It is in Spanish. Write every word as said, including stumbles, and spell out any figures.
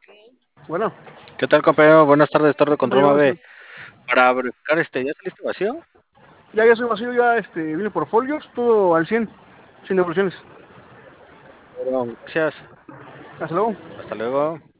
Bueno, ¿Qué tal, compañero? Buenas tardes, Torre Control compañero, Mave. este, Para verificar, este, ¿ya saliste vacío? ya, ya soy vacío, ya este, vine por folios, todo al cien, sin devoluciones. Bueno, gracias. Hasta luego. Hasta luego.